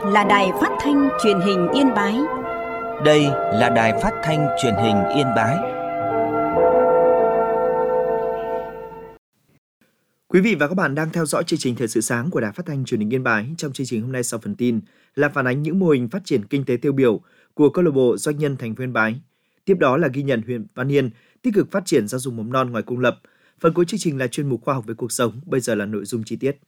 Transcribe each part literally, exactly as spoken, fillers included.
là Đài Phát thanh Truyền hình Yên Bái. Đây là Đài Phát thanh Truyền hình Yên Bái. Quý vị và các bạn đang theo dõi chương trình Thời sự sáng của Đài Phát thanh Truyền hình Yên Bái. Trong chương trình hôm nay, sau phần tin là phản ánh những mô hình phát triển kinh tế tiêu biểu của câu lạc bộ doanh nhân thành phố Yên Bái. Tiếp đó là ghi nhận huyện Văn Yên tích cực phát triển giáo dục mầm non ngoài công lập. Phần cuối chương trình là chuyên mục khoa học về cuộc sống. Bây giờ là nội dung chi tiết.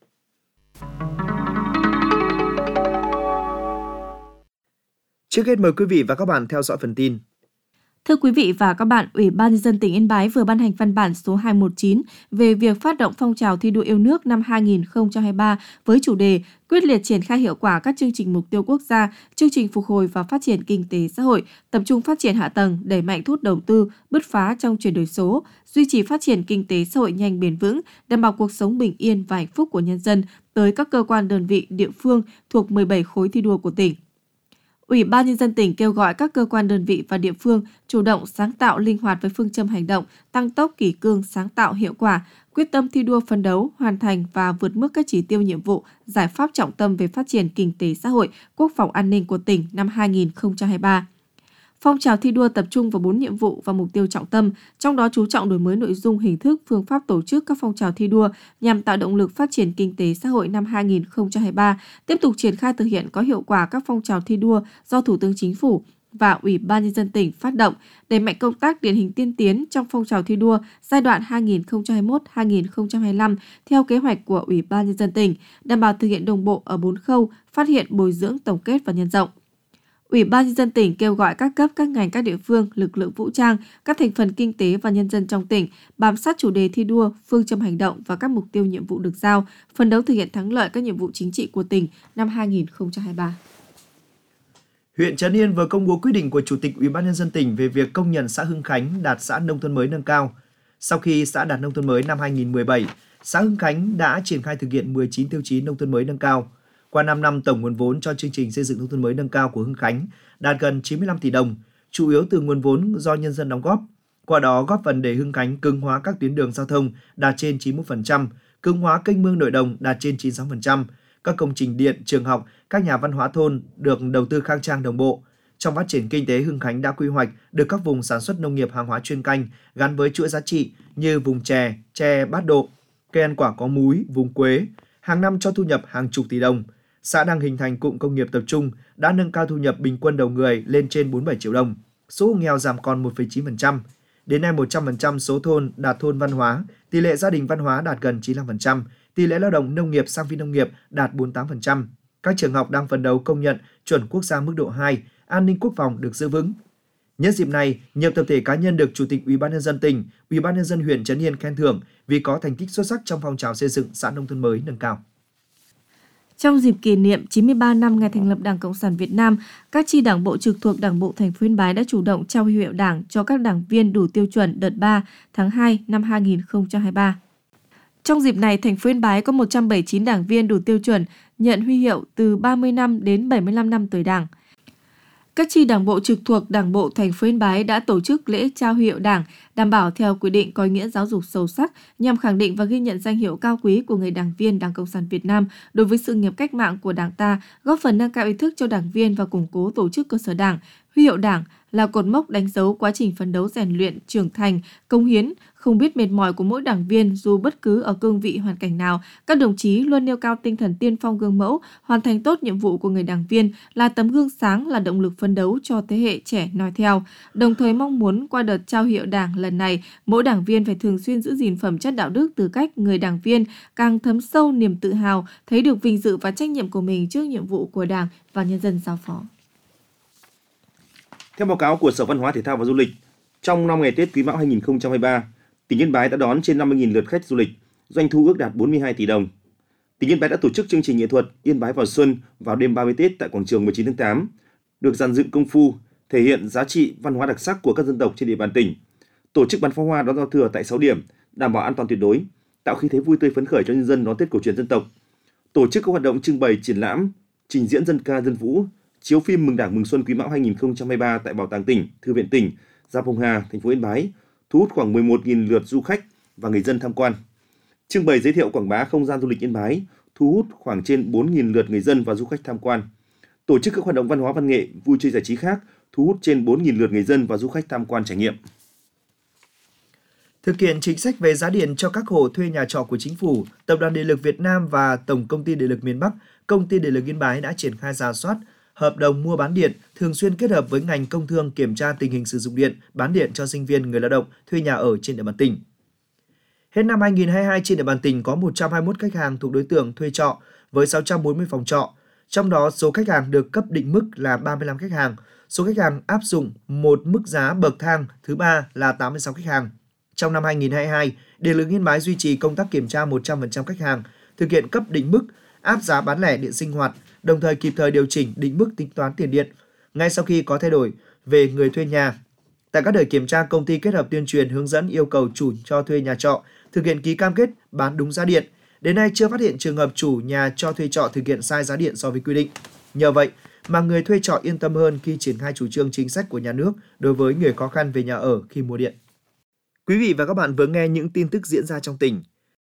Trước hết mời quý vị và các bạn theo dõi phần tin. Thưa quý vị và các bạn, Ủy ban Nhân dân tỉnh Yên Bái vừa ban hành văn bản số hai một chín về việc phát động phong trào thi đua yêu nước năm hai nghìn không trăm hai mươi ba với chủ đề quyết liệt triển khai hiệu quả các chương trình mục tiêu quốc gia, chương trình phục hồi và phát triển kinh tế xã hội, tập trung phát triển hạ tầng, đẩy mạnh thu hút đầu tư, bứt phá trong chuyển đổi số, duy trì phát triển kinh tế xã hội nhanh bền vững, đảm bảo cuộc sống bình yên và hạnh phúc của nhân dân tới các cơ quan đơn vị địa phương thuộc mười bảy khối thi đua của tỉnh. Ủy ban Nhân dân tỉnh kêu gọi các cơ quan đơn vị và địa phương chủ động sáng tạo linh hoạt với phương châm hành động, tăng tốc kỷ cương sáng tạo hiệu quả, quyết tâm thi đua phấn đấu, hoàn thành và vượt mức các chỉ tiêu nhiệm vụ, giải pháp trọng tâm về phát triển kinh tế xã hội, quốc phòng an ninh của tỉnh năm hai nghìn không trăm hai mươi ba. Phong trào thi đua tập trung vào bốn nhiệm vụ và mục tiêu trọng tâm, trong đó chú trọng đổi mới nội dung, hình thức, phương pháp tổ chức các phong trào thi đua nhằm tạo động lực phát triển kinh tế xã hội năm hai nghìn không trăm hai mươi ba, tiếp tục triển khai thực hiện có hiệu quả các phong trào thi đua do Thủ tướng Chính phủ và Ủy ban Nhân dân tỉnh phát động, đẩy mạnh công tác điển hình tiên tiến trong phong trào thi đua giai đoạn hai nghìn không trăm hai mươi mốt đến hai nghìn không trăm hai mươi lăm theo kế hoạch của Ủy ban Nhân dân tỉnh, đảm bảo thực hiện đồng bộ ở bốn khâu: phát hiện, bồi dưỡng, tổng kết và nhân rộng. Ủy ban Nhân dân tỉnh kêu gọi các cấp, các ngành, các địa phương, lực lượng vũ trang, các thành phần kinh tế và nhân dân trong tỉnh bám sát chủ đề thi đua, phương châm hành động và các mục tiêu nhiệm vụ được giao, phấn đấu thực hiện thắng lợi các nhiệm vụ chính trị của tỉnh năm hai nghìn không trăm hai mươi ba. Huyện Trấn Yên vừa công bố quyết định của Chủ tịch Ủy ban Nhân dân tỉnh về việc công nhận xã Hưng Khánh đạt xã nông thôn mới nâng cao. Sau khi xã đạt nông thôn mới năm hai nghìn không trăm mười bảy, xã Hưng Khánh đã triển khai thực hiện mười chín tiêu chí nông thôn mới nâng cao. Qua năm năm, tổng nguồn vốn cho chương trình xây dựng nông thôn mới nâng cao của Hưng Khánh đạt gần chín mươi lăm tỷ đồng, chủ yếu từ nguồn vốn do nhân dân đóng góp. Qua đó góp phần để Hưng Khánh cứng hóa các tuyến đường giao thông đạt trên chín mươi mốt phần trăm, cứng hóa kênh mương nội đồng đạt trên chín mươi sáu phần trăm, các công trình điện, trường học, các nhà văn hóa thôn được đầu tư khang trang đồng bộ. Trong phát triển kinh tế, Hưng Khánh đã quy hoạch được các vùng sản xuất nông nghiệp hàng hóa chuyên canh gắn với chuỗi giá trị như vùng chè, chè bát độ, cây ăn quả có múi, vùng quế, hàng năm cho thu nhập hàng chục tỷ đồng. Xã đang hình thành cụm công nghiệp tập trung, đã nâng cao thu nhập bình quân đầu người lên trên bốn mươi bảy triệu đồng, số hộ nghèo giảm còn một phẩy chín phần trăm. Đến nay một trăm phần trăm số thôn đạt thôn văn hóa, tỷ lệ gia đình văn hóa đạt gần chín mươi lăm phần trăm, tỷ lệ lao động nông nghiệp sang phi nông nghiệp đạt bốn mươi tám phần trăm. Các trường học đang phấn đấu công nhận chuẩn quốc gia mức độ hai, an ninh quốc phòng được giữ vững. Nhân dịp này, nhiều tập thể cá nhân được Chủ tịch Ủy ban Nhân dân tỉnh, Ủy ban Nhân dân huyện Trấn Yên khen thưởng vì có thành tích xuất sắc trong phong trào xây dựng xã nông thôn mới nâng cao. Trong dịp kỷ niệm chín mươi ba năm ngày thành lập Đảng Cộng sản Việt Nam, các chi đảng bộ trực thuộc Đảng bộ thành phố Yên Bái đã chủ động trao huy hiệu Đảng cho các đảng viên đủ tiêu chuẩn đợt ba tháng hai năm hai nghìn không trăm hai mươi ba. Trong dịp này, thành phố Yên Bái có một trăm bảy mươi chín đảng viên đủ tiêu chuẩn nhận huy hiệu từ ba mươi năm đến bảy mươi lăm năm tuổi Đảng. Các chi đảng bộ trực thuộc Đảng bộ thành phố Yên Bái đã tổ chức lễ trao huy hiệu Đảng, đảm bảo theo quy định có ý nghĩa giáo dục sâu sắc nhằm khẳng định và ghi nhận danh hiệu cao quý của người đảng viên Đảng Cộng sản Việt Nam đối với sự nghiệp cách mạng của Đảng ta, góp phần nâng cao ý thức cho đảng viên và củng cố tổ chức cơ sở Đảng. Huy hiệu Đảng là cột mốc đánh dấu quá trình phấn đấu rèn luyện, trưởng thành, cống hiến, không biết mệt mỏi của mỗi đảng viên dù bất cứ ở cương vị hoàn cảnh nào. Các đồng chí luôn nêu cao tinh thần tiên phong gương mẫu, hoàn thành tốt nhiệm vụ của người đảng viên, là tấm gương sáng, là động lực phấn đấu cho thế hệ trẻ noi theo. Đồng thời mong muốn qua đợt trao hiệu Đảng lần này, mỗi đảng viên phải thường xuyên giữ gìn phẩm chất đạo đức, tư cách người đảng viên, càng thấm sâu niềm tự hào, thấy được vinh dự và trách nhiệm của mình trước nhiệm vụ của Đảng và nhân dân giao phó. Theo báo cáo của Sở Văn hóa Thể thao và Du lịch, trong năm ngày Tết Quý Mão hai nghìn không trăm hai mươi ba, tỉnh Yên Bái đã đón trên năm mươi nghìn lượt khách du lịch, doanh thu ước đạt bốn mươi hai tỷ đồng. Tỉnh Yên Bái đã tổ chức chương trình nghệ thuật Yên Bái vào xuân vào đêm ba mươi Tết tại quảng trường mười chín tháng tám, được dàn dựng công phu, thể hiện giá trị văn hóa đặc sắc của các dân tộc trên địa bàn tỉnh. Tổ chức bắn pháo hoa đón giao thừa tại sáu điểm, đảm bảo an toàn tuyệt đối, tạo khí thế vui tươi phấn khởi cho nhân dân đón Tết cổ truyền dân tộc. Tổ chức các hoạt động trưng bày, triển lãm, trình diễn dân ca dân vũ, chiếu phim mừng Đảng mừng Xuân Quý Mão hai nghìn không trăm hai mươi ba tại Bảo tàng tỉnh, Thư viện tỉnh, Giáp Hồng Hà, thành phố Yên Bái, thu hút khoảng mười một nghìn lượt du khách và người dân tham quan. Trưng bày giới thiệu quảng bá không gian du lịch Yên Bái, thu hút khoảng trên bốn nghìn lượt người dân và du khách tham quan. tổ chức các hoạt động văn hóa văn nghệ, vui chơi giải trí khác, thu hút trên bốn nghìn lượt người dân và du khách tham quan trải nghiệm. Thực hiện chính sách về giá điện cho các hộ thuê nhà trọ của Chính phủ, Tập đoàn Điện lực Việt Nam và Tổng công ty Điện lực miền Bắc, Công ty Điện lực Yên Bái đã triển khai rà soát hợp đồng mua bán điện, thường xuyên kết hợp với ngành công thương kiểm tra tình hình sử dụng điện, bán điện cho sinh viên, người lao động thuê nhà ở trên địa bàn tỉnh. Hết năm hai nghìn không trăm hai mươi hai, trên địa bàn tỉnh có một trăm hai mươi mốt khách hàng thuộc đối tượng thuê trọ với sáu trăm bốn mươi phòng trọ. Trong đó, số khách hàng được cấp định mức là ba mươi lăm khách hàng, số khách hàng áp dụng một mức giá bậc thang thứ ba là tám mươi sáu khách hàng. Trong năm hai nghìn không trăm hai mươi hai, Điện lực Yên Bái duy trì công tác kiểm tra một trăm phần trăm khách hàng, thực hiện cấp định mức, áp giá bán lẻ điện sinh hoạt, đồng thời kịp thời điều chỉnh định mức tính toán tiền điện ngay sau khi có thay đổi về người thuê nhà. Tại các đợt kiểm tra, công ty kết hợp tuyên truyền hướng dẫn yêu cầu chủ cho thuê nhà trọ thực hiện ký cam kết bán đúng giá điện. Đến nay chưa phát hiện trường hợp chủ nhà cho thuê trọ thực hiện sai giá điện so với quy định. Nhờ vậy mà người thuê trọ yên tâm hơn khi triển khai chủ trương chính sách của nhà nước đối với người khó khăn về nhà ở khi mua điện. Quý vị và các bạn vừa nghe những tin tức diễn ra trong tỉnh.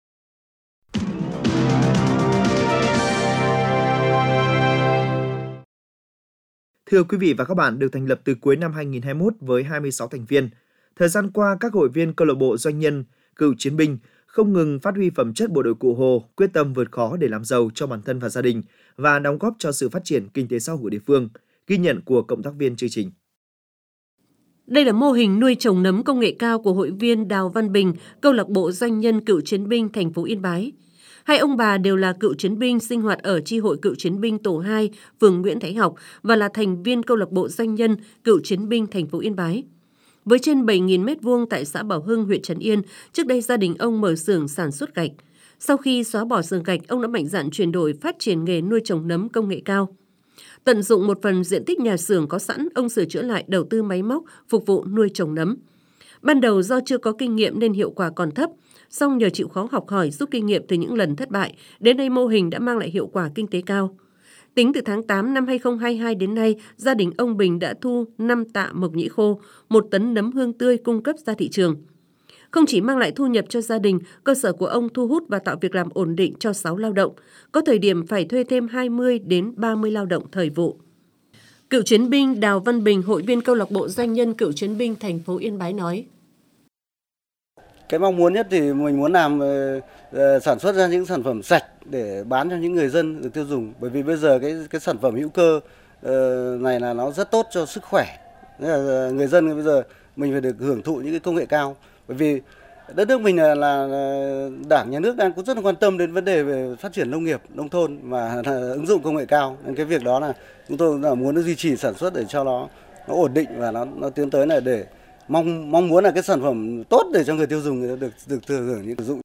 Thưa quý vị và các bạn, được thành lập từ cuối năm hai nghìn không trăm hai mươi mốt với hai mươi sáu thành viên. Thời gian qua, các hội viên câu lạc bộ doanh nhân, cựu chiến binh không ngừng phát huy phẩm chất bộ đội Cụ Hồ, quyết tâm vượt khó để làm giàu cho bản thân và gia đình và đóng góp cho sự phát triển kinh tế xã hội của địa phương. Ghi nhận của cộng tác viên chương trình. Đây là mô hình nuôi trồng nấm công nghệ cao của hội viên Đào Văn Bình, câu lạc bộ doanh nhân cựu chiến binh thành phố Yên Bái. Hai ông bà đều là cựu chiến binh sinh hoạt ở chi hội cựu chiến binh tổ hai, phường Nguyễn Thái Học và là thành viên câu lạc bộ doanh nhân cựu chiến binh thành phố Yên Bái. Với trên bảy nghìn mét vuông tại xã Bảo Hưng, huyện Trấn Yên, trước đây gia đình ông mở xưởng sản xuất gạch. Sau khi xóa bỏ xưởng gạch, ông đã mạnh dạn chuyển đổi phát triển nghề nuôi trồng nấm công nghệ cao. Tận dụng một phần diện tích nhà xưởng có sẵn, ông sửa chữa lại đầu tư máy móc phục vụ nuôi trồng nấm. Ban đầu do chưa có kinh nghiệm nên hiệu quả còn thấp, song nhờ chịu khó học hỏi rút kinh nghiệm từ những lần thất bại, đến nay mô hình đã mang lại hiệu quả kinh tế cao. Tính từ tháng tám năm hai nghìn không trăm hai mươi hai đến nay, gia đình ông Bình đã thu năm tạ mộc nhĩ khô, một tấn nấm hương tươi cung cấp ra thị trường. Không chỉ mang lại thu nhập cho gia đình, cơ sở của ông thu hút và tạo việc làm ổn định cho sáu lao động, có thời điểm phải thuê thêm hai mươi đến ba mươi lao động thời vụ. Cựu chiến binh Đào Văn Bình, hội viên câu lạc bộ doanh nhân cựu chiến binh thành phố Yên Bái nói: Cái mong muốn nhất thì mình muốn làm uh, sản xuất ra những sản phẩm sạch để bán cho những người dân được tiêu dùng, bởi vì bây giờ cái cái sản phẩm hữu cơ uh, này là nó rất tốt cho sức khỏe. Nên là người dân bây giờ mình phải được hưởng thụ những cái công nghệ cao, bởi vì đất nước mình là, là Đảng, Nhà nước đang cũng rất là quan tâm đến vấn đề về phát triển nông nghiệp, nông thôn và ứng dụng công nghệ cao. Nên cái việc đó là chúng tôi là muốn duy trì sản xuất để cho nó nó ổn định và nó nó tiến tới là để mong mong muốn là cái sản phẩm tốt để cho người tiêu dùng được được thừa hưởng những sử dụng.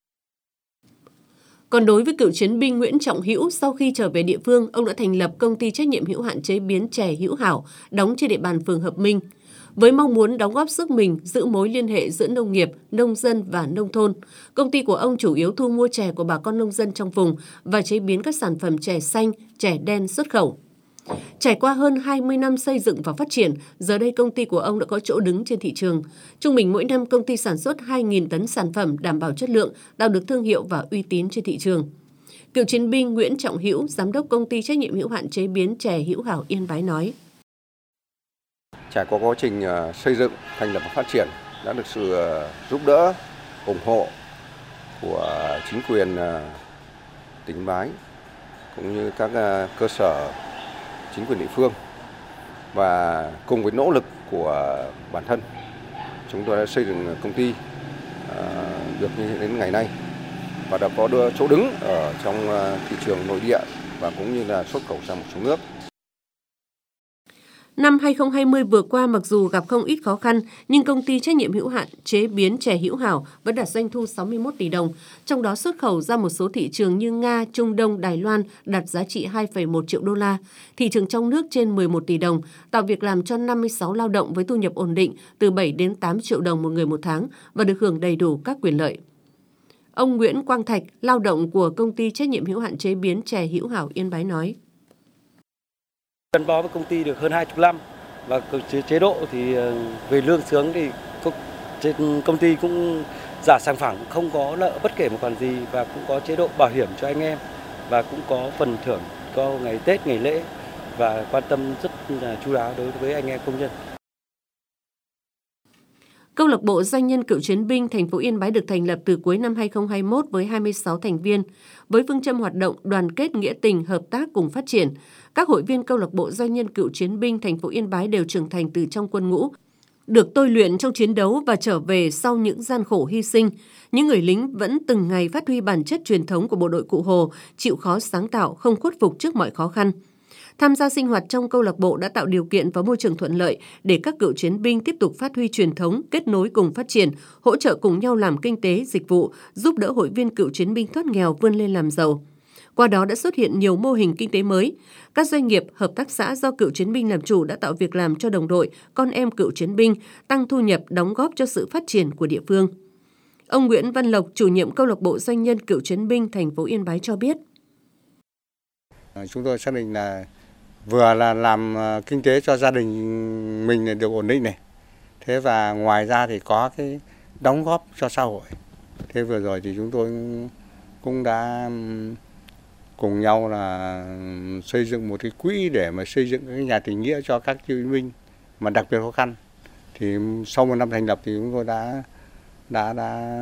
Còn đối với cựu chiến binh Nguyễn Trọng Hữu, sau khi trở về địa phương, ông đã thành lập công ty trách nhiệm hữu hạn chế biến chè Hữu Hảo, đóng trên địa bàn phường Hợp Minh. Với mong muốn đóng góp sức mình giữ mối liên hệ giữa nông nghiệp, nông dân và nông thôn, công ty của ông chủ yếu thu mua chè của bà con nông dân trong vùng và chế biến các sản phẩm chè xanh, chè đen xuất khẩu. Trải qua hơn hai mươi năm xây dựng và phát triển, giờ đây công ty của ông đã có chỗ đứng trên thị trường. Trung bình mỗi năm công ty sản xuất hai nghìn tấn sản phẩm đảm bảo chất lượng, tạo được thương hiệu và uy tín trên thị trường. Cựu chiến binh Nguyễn Trọng Hữu, giám đốc công ty trách nhiệm hữu hạn chế biến chè Hữu Hảo Yên Bái nói: Trải qua quá trình xây dựng, thành lập và phát triển đã được sự giúp đỡ, ủng hộ của chính quyền tỉnh Yên Bái cũng như các cơ sở chính quyền địa phương, và cùng với nỗ lực của bản thân, chúng tôi đã xây dựng công ty được như đến ngày nay và đã có đưa chỗ đứng ở trong thị trường nội địa và cũng như là xuất khẩu sang một số nước. Năm hai nghìn không trăm hai mươi vừa qua, mặc dù gặp không ít khó khăn, nhưng công ty trách nhiệm hữu hạn chế biến chè Hữu Hảo vẫn đạt doanh thu sáu mươi mốt tỷ đồng, trong đó xuất khẩu ra một số thị trường như Nga, Trung Đông, Đài Loan đạt giá trị hai phẩy một triệu đô la, thị trường trong nước trên mười một tỷ đồng, tạo việc làm cho năm mươi sáu lao động với thu nhập ổn định từ bảy đến tám triệu đồng một người một tháng và được hưởng đầy đủ các quyền lợi. Ông Nguyễn Quang Thạch, lao động của công ty trách nhiệm hữu hạn chế biến chè Hữu Hảo Yên Bái nói: Gắn bó với công ty được hơn hai mươi năm và chế độ thì về lương xướng thì trên công ty cũng giả sàng phẳng, không có nợ bất kể một khoản gì và cũng có chế độ bảo hiểm cho anh em và cũng có phần thưởng có ngày Tết, ngày lễ và quan tâm rất là chu đáo đối với anh em công nhân. Câu lạc bộ Doanh nhân Cựu chiến binh thành phố Yên Bái được thành lập từ cuối năm hai không hai mốt với hai mươi sáu thành viên, với phương châm hoạt động đoàn kết nghĩa tình, hợp tác cùng phát triển. Các hội viên câu lạc bộ Doanh nhân Cựu chiến binh thành phố Yên Bái đều trưởng thành từ trong quân ngũ, được tôi luyện trong chiến đấu và trở về sau những gian khổ hy sinh. Những người lính vẫn từng ngày phát huy bản chất truyền thống của bộ đội Cụ Hồ, chịu khó sáng tạo, không khuất phục trước mọi khó khăn. Tham gia sinh hoạt trong câu lạc bộ đã tạo điều kiện và môi trường thuận lợi để các cựu chiến binh tiếp tục phát huy truyền thống, kết nối cùng phát triển, hỗ trợ cùng nhau làm kinh tế, dịch vụ, giúp đỡ hội viên cựu chiến binh thoát nghèo vươn lên làm giàu. Qua đó đã xuất hiện nhiều mô hình kinh tế mới. Các doanh nghiệp, hợp tác xã do cựu chiến binh làm chủ đã tạo việc làm cho đồng đội, con em cựu chiến binh, tăng thu nhập, đóng góp cho sự phát triển của địa phương. Ông Nguyễn Văn Lộc, chủ nhiệm câu lạc bộ Doanh nhân Cựu chiến binh thành phố Yên Bái cho biết. Chúng tôi xác định là vừa là làm kinh tế cho gia đình mình được ổn định này. Thế và ngoài ra thì có cái đóng góp cho xã hội. Thế vừa rồi thì chúng tôi cũng đã cùng nhau là xây dựng một cái quỹ để mà xây dựng cái nhà tình nghĩa cho các cựu chiến binh mà đặc biệt khó khăn. Thì sau một năm thành lập thì chúng tôi đã đã đã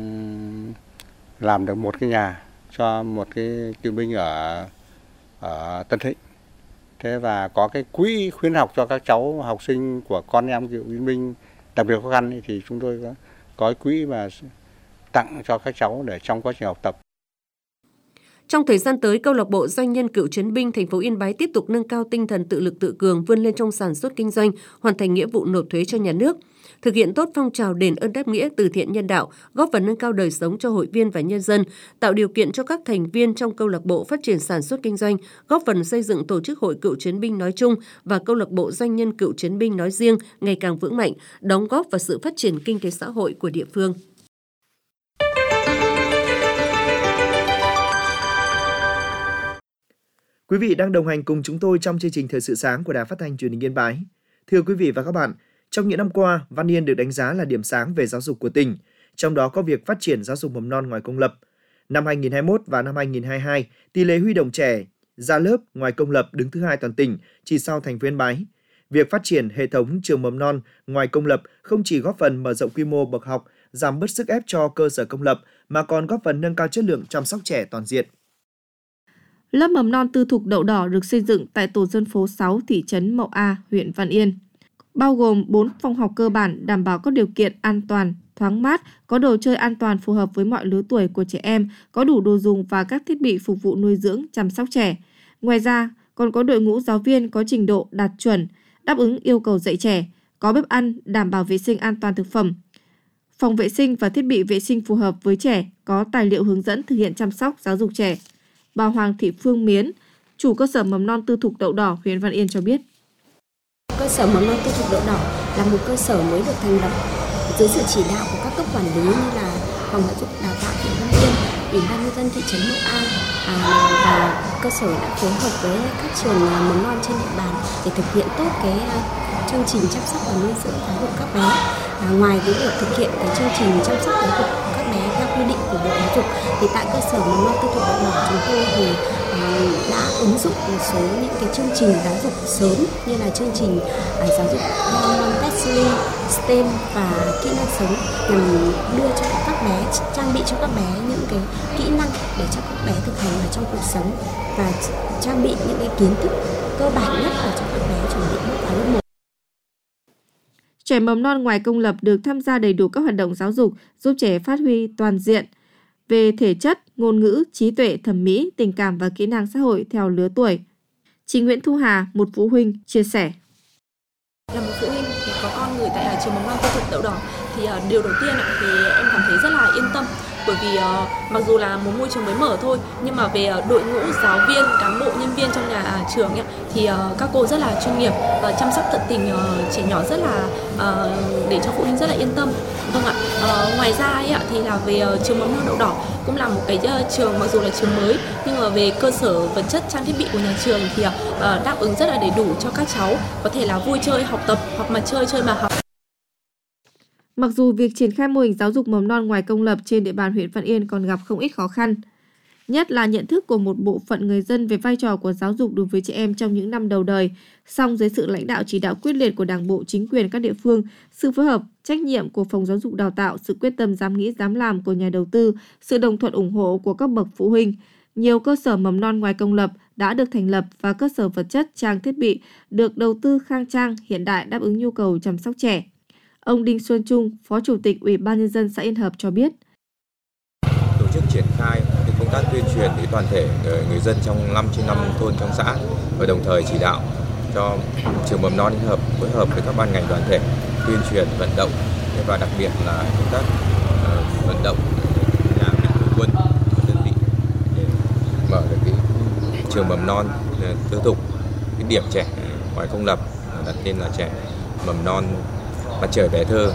làm được một cái nhà cho một cái cựu binh ở ở Tân Thịnh. Thế và có cái quỹ khuyến học cho các cháu học sinh của con em cựu chiến binh đặc biệt khó khăn ấy, thì chúng tôi có có cái quỹ mà tặng cho các cháu để trong quá trình học tập. Trong thời gian tới, câu lạc bộ Doanh nhân Cựu chiến binh thành phố Yên Bái tiếp tục nâng cao tinh thần tự lực tự cường, vươn lên trong sản xuất kinh doanh, hoàn thành nghĩa vụ nộp thuế cho nhà nước, thực hiện tốt phong trào đền ơn đáp nghĩa, từ thiện nhân đạo, góp phần nâng cao đời sống cho hội viên và nhân dân, tạo điều kiện cho các thành viên trong câu lạc bộ phát triển sản xuất kinh doanh, góp phần xây dựng tổ chức hội cựu chiến binh nói chung và câu lạc bộ Doanh nhân Cựu chiến binh nói riêng ngày càng vững mạnh, đóng góp vào sự phát triển kinh tế xã hội của địa phương. Quý vị đang đồng hành cùng chúng tôi trong chương trình Thời sự sáng của Đài Phát thanh Truyền hình Yên Bái. Thưa quý vị và các bạn, trong những năm qua, Văn Yên được đánh giá là điểm sáng về giáo dục của tỉnh, trong đó có việc phát triển giáo dục mầm non ngoài công lập. Năm hai nghìn không trăm hai mươi mốt và năm hai nghìn không trăm hai mươi hai, tỷ lệ huy động trẻ ra lớp ngoài công lập đứng thứ hai toàn tỉnh, chỉ sau thành phố Yên Bái. Việc phát triển hệ thống trường mầm non ngoài công lập không chỉ góp phần mở rộng quy mô bậc học, giảm bớt sức ép cho cơ sở công lập, mà còn góp phần nâng cao chất lượng chăm sóc trẻ toàn diện. Lớp mầm non tư thục Đậu Đỏ được xây dựng tại tổ dân phố sáu, thị trấn Mậu A, huyện Văn Yên, bao gồm bốn phòng học cơ bản đảm bảo các điều kiện an toàn, thoáng mát, có đồ chơi an toàn phù hợp với mọi lứa tuổi của trẻ em, có đủ đồ dùng và các thiết bị phục vụ nuôi dưỡng, chăm sóc trẻ. Ngoài ra, còn có đội ngũ giáo viên có trình độ đạt chuẩn, đáp ứng yêu cầu dạy trẻ, có bếp ăn đảm bảo vệ sinh an toàn thực phẩm, phòng vệ sinh và thiết bị vệ sinh phù hợp với trẻ, có tài liệu hướng dẫn thực hiện chăm sóc giáo dục trẻ. Bà Hoàng Thị Phương Miến, chủ cơ sở mầm non tư thục Đậu Đỏ, huyện Văn Yên cho biết. Cơ sở mầm non tư thục Đậu Đỏ là một cơ sở mới được thành lập dưới sự chỉ đạo của các cấp quản lý như là phòng giáo dục đào tạo huyện Văn Yên, ủy ban nhân dân thị trấn Mậu A, à, và cơ sở đã phối hợp với các trường mầm non trên địa bàn để thực hiện tốt cái chương trình chăm sóc và nuôi dưỡng giáo dục các bé. À, ngoài cái việc thực hiện cái chương trình chăm sóc giáo dục các bé theo quy định của Bộ Giáo dục, thì tại cơ sở mầm non tư thục Đậu Đỏ chúng tôi thì uh, đã ứng dụng một số những cái chương trình giáo dục sớm như là chương trình uh, giáo dục Montessori, STEM và kỹ năng sống, nhằm đưa cho các bé, trang bị cho các bé những cái kỹ năng để cho các bé thực hành ở trong cuộc sống và trang bị những cái kiến thức cơ bản nhất để cho các bé chuẩn bị bước vào lớp một. Trẻ mầm non ngoài công lập được tham gia đầy đủ các hoạt động giáo dục, giúp trẻ phát huy toàn diện về thể chất, ngôn ngữ, trí tuệ, thẩm mỹ, tình cảm và kỹ năng xã hội theo lứa tuổi. Chị Nguyễn Thu Hà, một phụ huynh, chia sẻ. Là một phụ huynh thì có con gửi tại trường mầm non tư thục Đậu Đỏ thì uh, điều đầu tiên uh, thì em cảm thấy rất là yên tâm, bởi vì uh, mặc dù là một môi trường mới mở thôi, nhưng mà về uh, đội ngũ giáo viên, cán bộ, nhân viên trong nhà uh, trường ấy, thì uh, các cô rất là chuyên nghiệp và chăm sóc tận tình uh, trẻ nhỏ, rất là uh, để cho phụ huynh rất là yên tâm. Vâng ạ. Uh, ngoài ra ấy, thì là về uh, trường mầm non Đậu Đỏ cũng là một cái uh, trường mặc dù là trường mới, nhưng mà về cơ sở vật chất, trang thiết bị của nhà trường thì uh, đáp ứng rất là đầy đủ cho các cháu có thể là vui chơi, học tập, học mà chơi, chơi mà học. Mặc dù việc triển khai mô hình giáo dục mầm non ngoài công lập trên địa bàn huyện Văn Yên còn gặp không ít khó khăn, nhất là nhận thức của một bộ phận người dân về vai trò của giáo dục đối với trẻ em trong những năm đầu đời. Song dưới sự lãnh đạo chỉ đạo quyết liệt của Đảng bộ, chính quyền các địa phương, sự phối hợp, trách nhiệm của Phòng Giáo dục Đào tạo, sự quyết tâm dám nghĩ dám làm của nhà đầu tư, sự đồng thuận ủng hộ của các bậc phụ huynh, nhiều cơ sở mầm non ngoài công lập đã được thành lập và cơ sở vật chất, trang thiết bị được đầu tư khang trang, hiện đại đáp ứng nhu cầu chăm sóc trẻ. Ông Đinh Xuân Trung, Phó Chủ tịch Ủy ban Nhân dân xã Yên Hợp cho biết. Tổ chức triển khai công tác tuyên truyền đến toàn thể người dân trong năm trên năm thôn trong xã và đồng thời chỉ đạo cho trường mầm non Yên Hợp phối hợp với các ban ngành đoàn thể tuyên truyền vận động và đặc biệt là công tác uh, vận động nhà mạnh thường quân đơn vị để mở được cái trường mầm non tư thục, cái điểm trẻ ngoài công lập đặt tên là trẻ mầm non Mặt Trời Bé Thơ.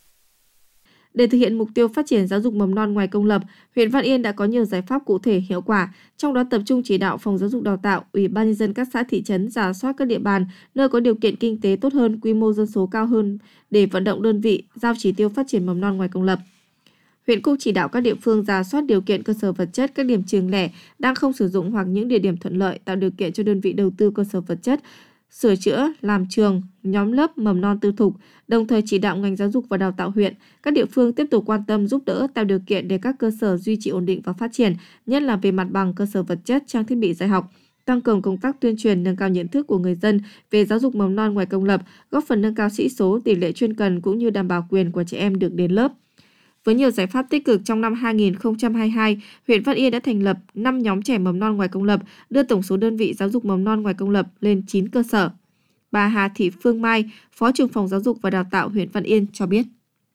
Để thực hiện mục tiêu phát triển giáo dục mầm non ngoài công lập, huyện Văn Yên đã có nhiều giải pháp cụ thể hiệu quả, trong đó tập trung chỉ đạo Phòng Giáo dục Đào tạo, Ủy ban Nhân dân các xã thị trấn rà soát các địa bàn nơi có điều kiện kinh tế tốt hơn, quy mô dân số cao hơn để vận động đơn vị giao chỉ tiêu phát triển mầm non ngoài công lập. Huyện cũng chỉ đạo các địa phương rà soát điều kiện cơ sở vật chất các điểm trường lẻ đang không sử dụng hoặc những địa điểm thuận lợi, tạo điều kiện cho đơn vị đầu tư cơ sở vật chất, sửa chữa, làm trường, nhóm lớp mầm non tư thục, đồng thời chỉ đạo ngành giáo dục và đào tạo huyện, các địa phương tiếp tục quan tâm giúp đỡ tạo điều kiện để các cơ sở duy trì ổn định và phát triển, nhất là về mặt bằng cơ sở vật chất, trang thiết bị dạy học, tăng cường công tác tuyên truyền, nâng cao nhận thức của người dân về giáo dục mầm non ngoài công lập, góp phần nâng cao sĩ số, tỷ lệ chuyên cần cũng như đảm bảo quyền của trẻ em được đến lớp. Với nhiều giải pháp tích cực, trong năm hai nghìn không trăm hai mươi hai, huyện Văn Yên đã thành lập năm nhóm trẻ mầm non ngoài công lập, đưa tổng số đơn vị giáo dục mầm non ngoài công lập lên chín cơ sở. Bà Hà Thị Phương Mai, Phó trưởng Phòng Giáo dục và Đào tạo huyện Văn Yên cho biết.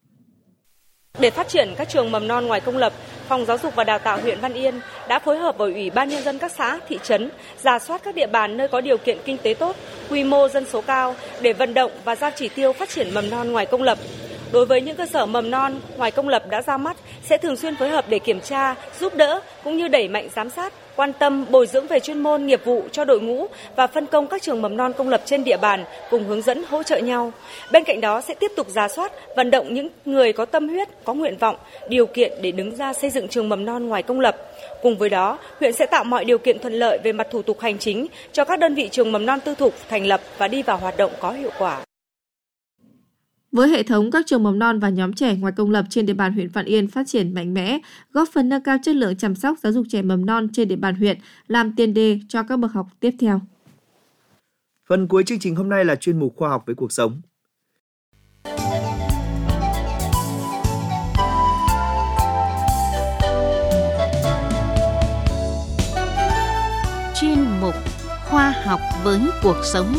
Để phát triển các trường mầm non ngoài công lập, Phòng Giáo dục và Đào tạo huyện Văn Yên đã phối hợp với Ủy ban Nhân dân các xã, thị trấn, rà soát các địa bàn nơi có điều kiện kinh tế tốt, quy mô dân số cao để vận động và giao chỉ tiêu phát triển mầm non ngoài công lập. Đối với những cơ sở mầm non ngoài công lập đã ra mắt, sẽ thường xuyên phối hợp để kiểm tra, giúp đỡ cũng như đẩy mạnh giám sát, quan tâm bồi dưỡng về chuyên môn nghiệp vụ cho đội ngũ và phân công các trường mầm non công lập trên địa bàn cùng hướng dẫn hỗ trợ nhau. Bên cạnh đó sẽ tiếp tục rà soát, vận động những người có tâm huyết, có nguyện vọng, điều kiện để đứng ra xây dựng trường mầm non ngoài công lập. Cùng với đó, huyện sẽ tạo mọi điều kiện thuận lợi về mặt thủ tục hành chính cho các đơn vị trường mầm non tư thục thành lập và đi vào hoạt động có hiệu quả. Với hệ thống các trường mầm non và nhóm trẻ ngoài công lập trên địa bàn huyện Văn Yên phát triển mạnh mẽ, góp phần nâng cao chất lượng chăm sóc giáo dục trẻ mầm non trên địa bàn huyện, làm tiền đề cho các bậc học tiếp theo. Phần cuối chương trình hôm nay là chuyên mục Khoa học với cuộc sống. Chuyên mục Khoa học với cuộc sống.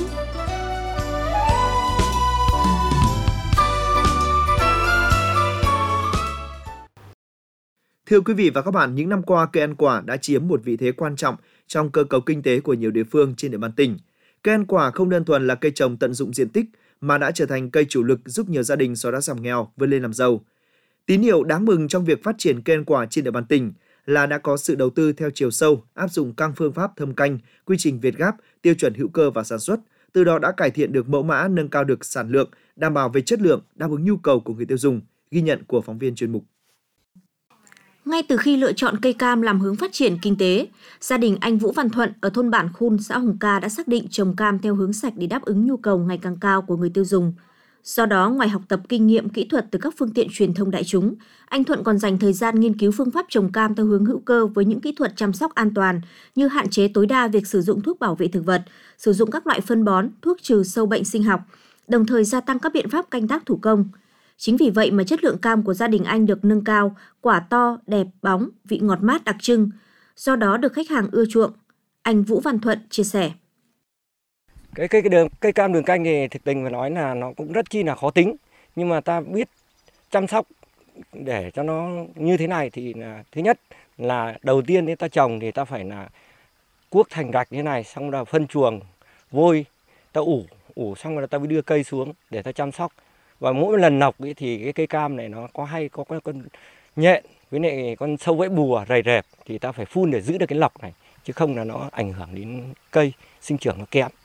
Thưa quý vị và các bạn, những năm qua, cây ăn quả đã chiếm một vị thế quan trọng trong cơ cấu kinh tế của nhiều địa phương trên địa bàn tỉnh. Cây ăn quả không đơn thuần là cây trồng tận dụng diện tích mà đã trở thành cây chủ lực giúp nhiều gia đình xóa đói giảm nghèo, vươn lên làm giàu. Tín hiệu đáng mừng trong việc phát triển cây ăn quả trên địa bàn tỉnh là đã có sự đầu tư theo chiều sâu, áp dụng các phương pháp thâm canh, quy trình Việt Gáp, tiêu chuẩn hữu cơ và sản xuất, từ đó đã cải thiện được mẫu mã, nâng cao được sản lượng, đảm bảo về chất lượng, đáp ứng nhu cầu của người tiêu dùng. Ghi nhận của phóng viên chuyên mục. Ngay từ khi lựa chọn cây cam làm hướng phát triển kinh tế, gia đình anh Vũ Văn Thuận ở thôn Bản Khun, xã Hồng Ca đã xác định trồng cam theo hướng sạch để đáp ứng nhu cầu ngày càng cao của người tiêu dùng. Do đó, ngoài học tập kinh nghiệm kỹ thuật từ các phương tiện truyền thông đại chúng, anh Thuận còn dành thời gian nghiên cứu phương pháp trồng cam theo hướng hữu cơ với những kỹ thuật chăm sóc an toàn như hạn chế tối đa việc sử dụng thuốc bảo vệ thực vật, sử dụng các loại phân bón, thuốc trừ sâu bệnh sinh học, đồng thời gia tăng các biện pháp canh tác thủ công. Chính vì vậy mà chất lượng cam của gia đình anh được nâng cao, quả to, đẹp, bóng, vị ngọt mát đặc trưng. Do đó được khách hàng ưa chuộng. Anh Vũ Văn Thuận chia sẻ. Cái cây, cây, đường, cây cam đường canh thì thực tình mà nói là nó cũng rất chi là khó tính. Nhưng mà ta biết chăm sóc để cho nó như thế này thì là, thứ nhất là đầu tiên thì ta trồng thì ta phải là cuốc thành rạch như thế này, xong là phân chuồng, vôi, ta ủ, ủ xong rồi ta mới đưa cây xuống để ta chăm sóc. Và mỗi lần nọc ấy thì cái cây cam này nó có hay có con, con nhện với lại con sâu vẫy bùa rầy rẹp thì ta phải phun để giữ được cái lọc này, chứ không là nó ảnh hưởng đến cây, sinh trưởng nó kém.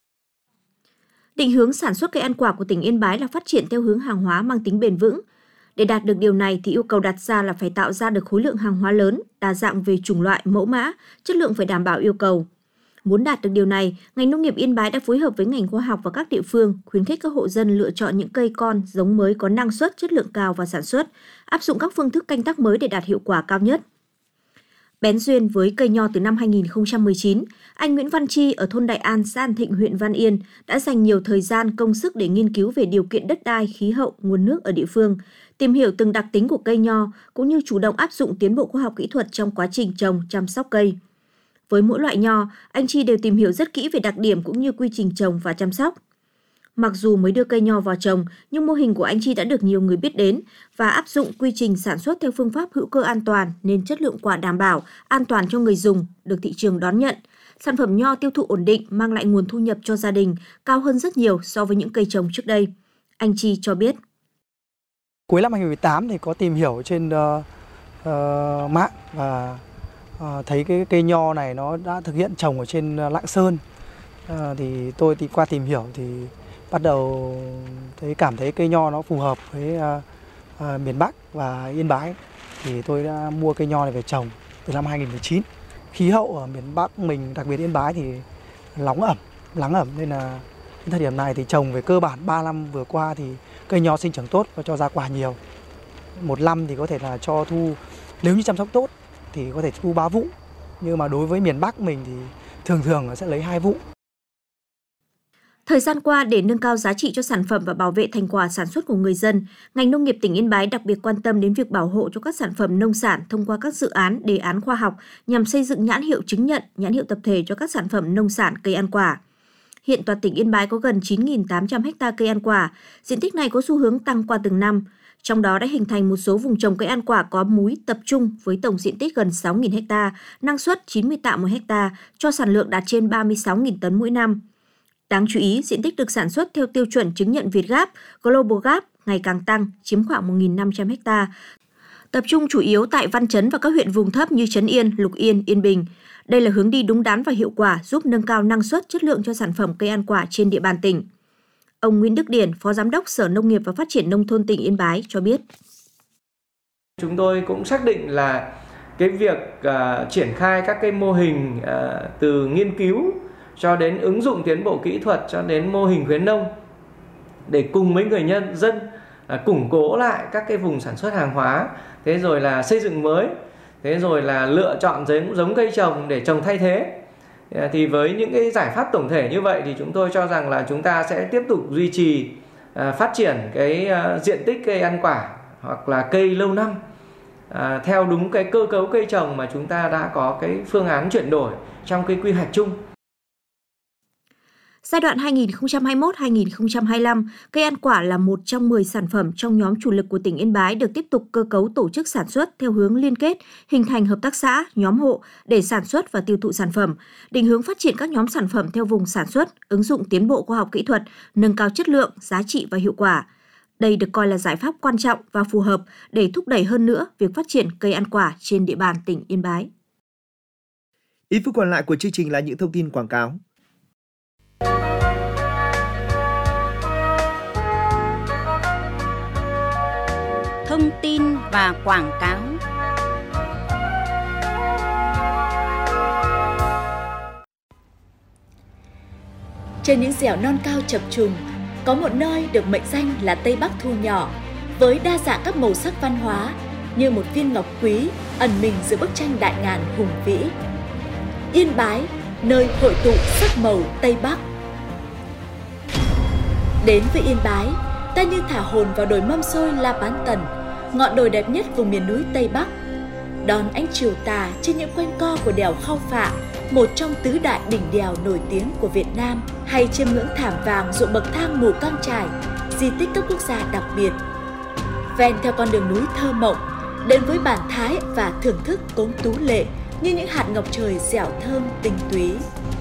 Định hướng sản xuất cây ăn quả của tỉnh Yên Bái là phát triển theo hướng hàng hóa mang tính bền vững. Để đạt được điều này thì yêu cầu đặt ra là phải tạo ra được khối lượng hàng hóa lớn, đa dạng về chủng loại, mẫu mã, chất lượng phải đảm bảo yêu cầu. Muốn đạt được điều này, ngành nông nghiệp Yên Bái đã phối hợp với ngành khoa học và các địa phương khuyến khích các hộ dân lựa chọn những cây con, giống mới có năng suất, chất lượng cao và sản xuất, áp dụng các phương thức canh tác mới để đạt hiệu quả cao nhất. Bén duyên với cây nho từ năm hai nghìn không trăm mười chín, anh Nguyễn Văn Chi ở thôn Đại An, xã An Thịnh, huyện Văn Yên đã dành nhiều thời gian công sức để nghiên cứu về điều kiện đất đai, khí hậu, nguồn nước ở địa phương, tìm hiểu từng đặc tính của cây nho cũng như chủ động áp dụng tiến bộ khoa học kỹ thuật trong quá trình trồng, chăm sóc cây. Với mỗi loại nho, anh Chi đều tìm hiểu rất kỹ về đặc điểm cũng như quy trình trồng và chăm sóc. Mặc dù mới đưa cây nho vào trồng, nhưng mô hình của anh Chi đã được nhiều người biết đến và áp dụng quy trình sản xuất theo phương pháp hữu cơ an toàn nên chất lượng quả đảm bảo, an toàn cho người dùng, được thị trường đón nhận. Sản phẩm nho tiêu thụ ổn định, mang lại nguồn thu nhập cho gia đình, cao hơn rất nhiều so với những cây trồng trước đây. Anh Chi cho biết. Cuối năm hai nghìn không trăm mười tám thì có tìm hiểu trên uh, uh, mạng và uh, thấy cái cây nho này nó đã thực hiện trồng ở trên uh, Lạng Sơn. Uh, thì tôi thì qua tìm hiểu thì bắt đầu thấy cảm thấy cây nho nó phù hợp với uh, uh, miền Bắc và Yên Bái, thì tôi đã mua cây nho này về trồng từ năm hai nghìn không trăm mười chín. Khí hậu ở miền Bắc mình, đặc biệt Yên Bái thì nóng ẩm, nắng ẩm nên là đến thời điểm này thì trồng về cơ bản ba năm vừa qua thì cây nho sinh trưởng tốt và cho ra quả nhiều. Một năm thì có thể là cho thu, nếu như chăm sóc tốt thì có thể thu ba vụ, nhưng mà đối với miền Bắc mình thì thường thường nó sẽ lấy hai vụ. Thời gian qua, để nâng cao giá trị cho sản phẩm và bảo vệ thành quả sản xuất của người dân, ngành nông nghiệp tỉnh Yên Bái đặc biệt quan tâm đến việc bảo hộ cho các sản phẩm nông sản thông qua các dự án, đề án khoa học nhằm xây dựng nhãn hiệu chứng nhận, nhãn hiệu tập thể cho các sản phẩm nông sản cây ăn quả. Hiện toàn tỉnh Yên Bái có gần chín nghìn tám trăm ha cây ăn quả, diện tích này có xu hướng tăng qua từng năm. Trong đó đã hình thành một số vùng trồng cây ăn quả có múi tập trung với tổng diện tích gần sáu nghìn ha, năng suất chín mươi tạ một ha, cho sản lượng đạt trên ba mươi sáu nghìn tấn mỗi năm. Đáng chú ý, diện tích được sản xuất theo tiêu chuẩn chứng nhận Việt Gap, Global Gap ngày càng tăng, chiếm khoảng một nghìn năm trăm ha. Tập trung chủ yếu tại Văn Chấn và các huyện vùng thấp như Trấn Yên, Lục Yên, Yên Bình. Đây là hướng đi đúng đắn và hiệu quả giúp nâng cao năng suất, chất lượng cho sản phẩm cây ăn quả trên địa bàn tỉnh. Ông Nguyễn Đức Điển, Phó Giám đốc Sở Nông nghiệp và Phát triển Nông thôn tỉnh Yên Bái cho biết. Chúng tôi cũng xác định là cái việc uh, triển khai các cái mô hình uh, từ nghiên cứu cho đến ứng dụng tiến bộ kỹ thuật cho đến mô hình khuyến nông để cùng với người nhân dân uh, củng cố lại các cái vùng sản xuất hàng hóa, thế rồi là xây dựng mới, thế rồi là lựa chọn giống, giống cây trồng để trồng thay thế. Thì với những cái giải pháp tổng thể như vậy thì chúng tôi cho rằng là chúng ta sẽ tiếp tục duy trì uh, phát triển cái uh, diện tích cây ăn quả hoặc là cây lâu năm uh, theo đúng cái cơ cấu cây trồng mà chúng ta đã có cái phương án chuyển đổi trong cái quy hoạch chung. Giai đoạn hai nghìn không trăm hai mươi mốt đến hai nghìn không trăm hai mươi lăm, cây ăn quả là một trong mười sản phẩm trong nhóm chủ lực của tỉnh Yên Bái được tiếp tục cơ cấu tổ chức sản xuất theo hướng liên kết, hình thành hợp tác xã, nhóm hộ để sản xuất và tiêu thụ sản phẩm, định hướng phát triển các nhóm sản phẩm theo vùng sản xuất, ứng dụng tiến bộ khoa học kỹ thuật, nâng cao chất lượng, giá trị và hiệu quả. Đây được coi là giải pháp quan trọng và phù hợp để thúc đẩy hơn nữa việc phát triển cây ăn quả trên địa bàn tỉnh Yên Bái. Ít phút còn lại của chương trình là những thông tin quảng cáo. Thông tin và quảng cáo. Trên những dẻo non cao chập trùng, có một nơi được mệnh danh là Tây Bắc thu nhỏ, với đa dạng các màu sắc văn hóa như một viên ngọc quý ẩn mình giữa bức tranh đại ngàn hùng vĩ. Yên Bái, nơi hội tụ sắc màu Tây Bắc. Đến với Yên Bái, ta như thả hồn vào đồi mâm xôi La Bán Tần, ngọn đồi đẹp nhất vùng miền núi Tây Bắc. Đón ánh chiều tà trên những quanh co của đèo Khao Phạ, một trong tứ đại đỉnh đèo nổi tiếng của Việt Nam, hay chiêm ngưỡng thảm vàng ruộng bậc thang Mù Căng Chải, di tích cấp quốc gia đặc biệt. Ven theo con đường núi thơ mộng, đến với bản thái và thưởng thức cốm tú lệ như những hạt ngọc trời dẻo thơm tinh túy.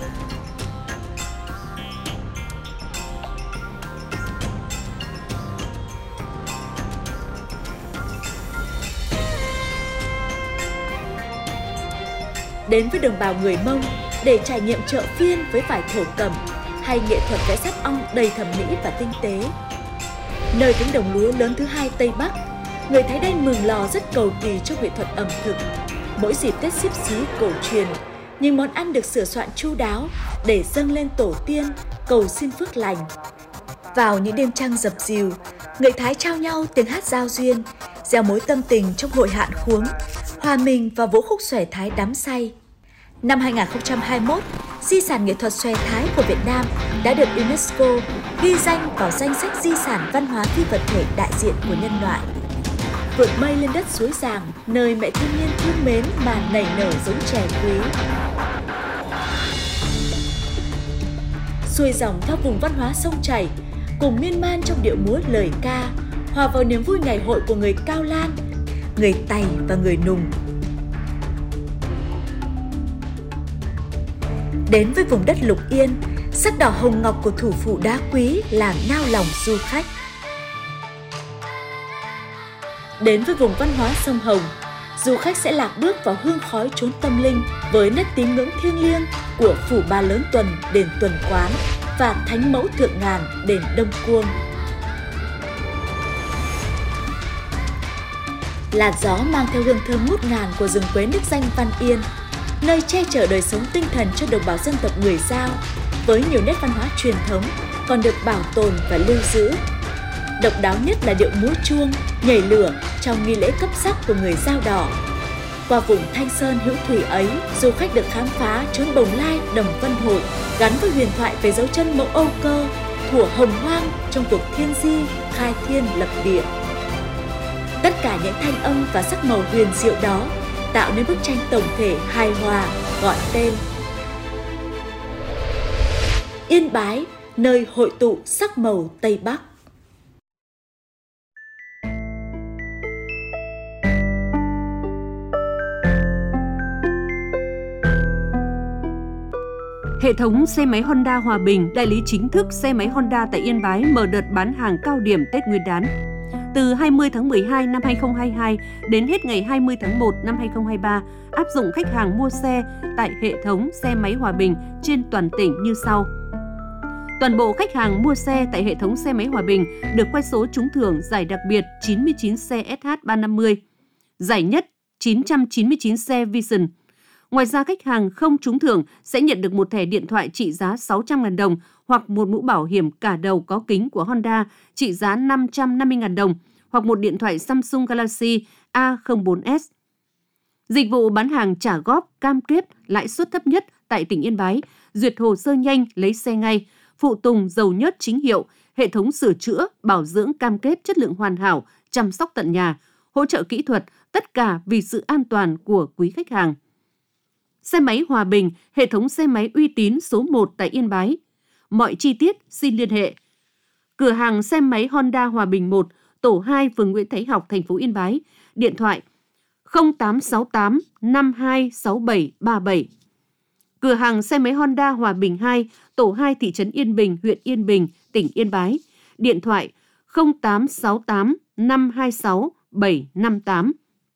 Đến với đồng bào người Mông để trải nghiệm chợ phiên với vải thổ cẩm hay nghệ thuật vẽ sáp ong đầy thẩm mỹ và tinh tế. Nơi cánh đồng lúa lớn thứ hai Tây Bắc, người Thái Đen Mường Lò rất cầu kỳ trong nghệ thuật ẩm thực. Mỗi dịp Tết Xíp Xí cổ truyền, những món ăn được sửa soạn chu đáo để dâng lên tổ tiên, cầu xin phước lành. Vào những đêm trăng dập dìu, người Thái trao nhau tiếng hát giao duyên, gieo mối tâm tình trong hội hạn khuống, hòa mình vào vũ khúc xòe Thái đắm say. Năm hai không hai mốt, di sản nghệ thuật xòe Thái của Việt Nam đã được UNESCO ghi danh vào danh sách di sản văn hóa phi vật thể đại diện của nhân loại. Vượt mây lên đất suối Giàng, nơi mẹ thiên nhiên thương mến mà nảy nở giống chè quý. Xuôi dòng theo vùng văn hóa sông chảy, cùng miên man trong điệu múa lời ca, hòa vào niềm vui ngày hội của người Cao Lan, người Tày và người Nùng. Đến với vùng đất Lục Yên, sắc đỏ hồng ngọc của thủ phủ đá quý làm nao lòng du khách. Đến với vùng văn hóa sông Hồng, du khách sẽ lạc bước vào hương khói chốn tâm linh với nét tín ngưỡng thiêng liêng của phủ Ba Lớn Tuần, đền Tuần Quán và Thánh Mẫu Thượng Ngàn, đền Đông Cuông. Làn gió mang theo hương thơm ngút ngàn của rừng quế nước danh Văn Yên, nơi che chở đời sống tinh thần cho đồng bào dân tộc người Dao, với nhiều nét văn hóa truyền thống còn được bảo tồn và lưu giữ. Độc đáo nhất là điệu múa chuông, nhảy lửa trong nghi lễ cấp sắc của người Dao Đỏ. Qua vùng Thanh Sơn hữu thủy ấy, du khách được khám phá chốn Bồng Lai, Đồng Vân Hội, gắn với huyền thoại về dấu chân mẫu Âu Cơ, thuở hồng hoang trong cuộc thiên di, khai thiên lập địa. Tất cả những thanh âm và sắc màu huyền diệu đó tạo nên bức tranh tổng thể hài hòa gọi tên Yên Bái, nơi hội tụ sắc màu Tây Bắc. Hệ thống xe máy Honda Hòa Bình, đại lý chính thức xe máy Honda tại Yên Bái, mở đợt bán hàng cao điểm Tết Nguyên đán. Từ hai mươi tháng mười hai năm hai không hai hai đến hết ngày hai mươi tháng một năm hai không hai ba, áp dụng khách hàng mua xe tại hệ thống xe máy Hòa Bình trên toàn tỉnh như sau. Toàn bộ khách hàng mua xe tại hệ thống xe máy Hòa Bình được quay số trúng thưởng giải đặc biệt chín mươi chín xe ét hát ba năm mươi, giải nhất chín trăm chín mươi chín xe Vision. Ngoài ra, khách hàng không trúng thưởng sẽ nhận được một thẻ điện thoại trị giá sáu trăm nghìn đồng hoặc một mũ bảo hiểm cả đầu có kính của Honda trị giá năm trăm năm mươi nghìn đồng hoặc một điện thoại Samsung Galaxy A không bốn S. Dịch vụ bán hàng trả góp, cam kết lãi suất thấp nhất tại tỉnh Yên Bái, duyệt hồ sơ nhanh, lấy xe ngay, phụ tùng dầu nhớt chính hiệu, hệ thống sửa chữa, bảo dưỡng cam kết chất lượng hoàn hảo, chăm sóc tận nhà, hỗ trợ kỹ thuật, tất cả vì sự an toàn của quý khách hàng. Xe máy Hòa Bình, hệ thống xe máy uy tín số một tại Yên Bái. Mọi chi tiết xin liên hệ. Cửa hàng xe máy Honda Hòa Bình một, tổ hai, phường Nguyễn Thái Học, thành phố Yên Bái. Điện thoại không tám sáu tám năm hai sáu bảy ba bảy. Cửa hàng xe máy Honda Hòa Bình hai, tổ hai, thị trấn Yên Bình, huyện Yên Bình, tỉnh Yên Bái. Điện thoại không tám sáu tám năm hai sáu bảy năm tám.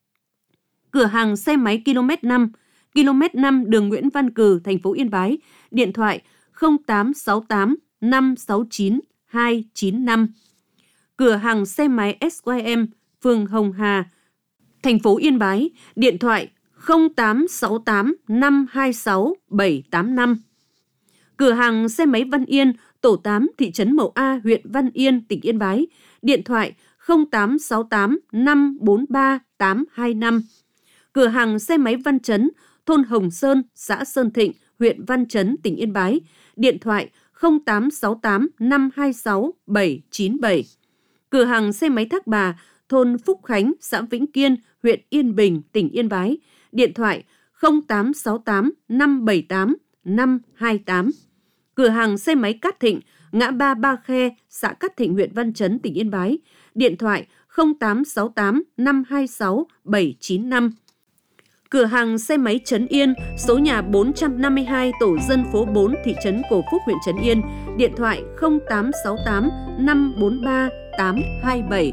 Cửa hàng xe máy ki lô mét năm, ki lô mét năm đường Nguyễn Văn Cừ, thành phố Yên Bái. Điện thoại không tám sáu tám năm sáu chín hai chín năm. Cửa hàng xe máy ét i em, phường Hồng Hà, thành phố Yên Bái. Điện thoại không tám sáu tám năm hai sáu bảy tám năm. Cửa hàng xe máy Văn Yên, tổ tám, thị trấn Mậu A, huyện Văn Yên, tỉnh Yên Bái. Điện thoại không tám sáu tám năm bốn ba tám hai năm. Cửa hàng xe máy Văn Chấn, thôn Hồng Sơn, xã Sơn Thịnh, huyện Văn Chấn, tỉnh Yên Bái. Điện thoại không tám sáu tám năm hai sáu bảy chín bảy. Cửa hàng xe máy Thác Bà, thôn Phúc Khánh, xã Vĩnh Kiên, huyện Yên Bình, tỉnh Yên Bái. Điện thoại không tám sáu tám năm bảy tám năm hai tám. Cửa hàng xe máy Cát Thịnh, ngã ba Ba Khe, xã Cát Thịnh, huyện Văn Chấn, tỉnh Yên Bái. Điện thoại không tám sáu tám năm hai sáu bảy chín năm. Cửa hàng xe máy Trấn Yên, số nhà bốn trăm năm mươi hai, tổ dân phố bốn, thị trấn Cổ Phúc, huyện Trấn Yên. Điện thoại không tám sáu tám năm bốn ba tám hai bảy.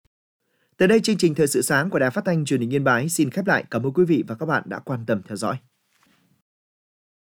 Tới đây, chương trình Thời sự sáng của Đài Phát thanh Truyền hình Yên Bái xin khép lại. Cảm ơn quý vị và các bạn đã quan tâm theo dõi.